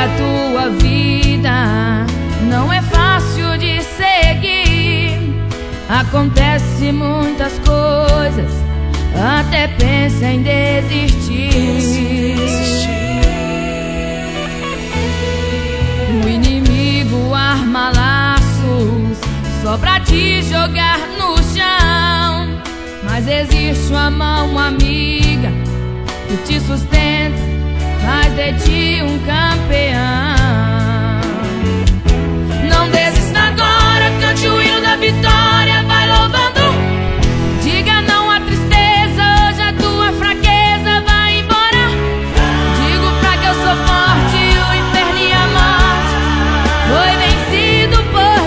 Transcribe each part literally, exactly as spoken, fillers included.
a tua vida não é fácil de seguir. Acontece muitas coisas, até pensa em desistir. O inimigo arma laços só pra te jogar no chão, mas existe uma mão amiga que te sustenta, faz de ti um campeão. Não desista agora, cante o hino da vitória, vai louvando. Diga não à tristeza, hoje a tua fraqueza vai embora. Digo pra que eu sou forte, o inferno e a morte foi vencido por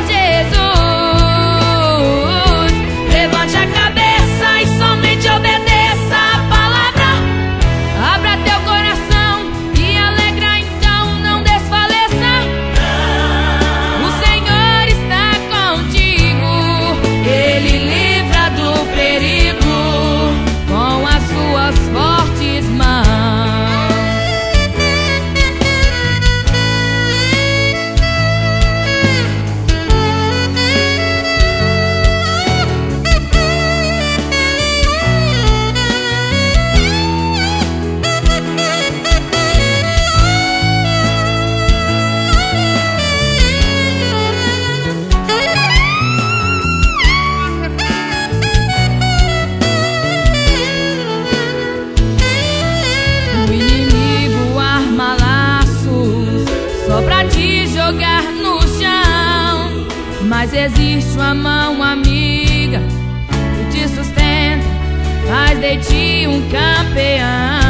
Jesus. Levante a cabeça e somente obedeça a palavra. Abra teu coração e alegra, então não desfaleça. O Senhor está contigo, Ele livra do perigo com as suas fortes mãos. O inimigo arma laços só pra te jogar no chão, mas existe uma mão amiga que te sustenta, faz de ti um campeão.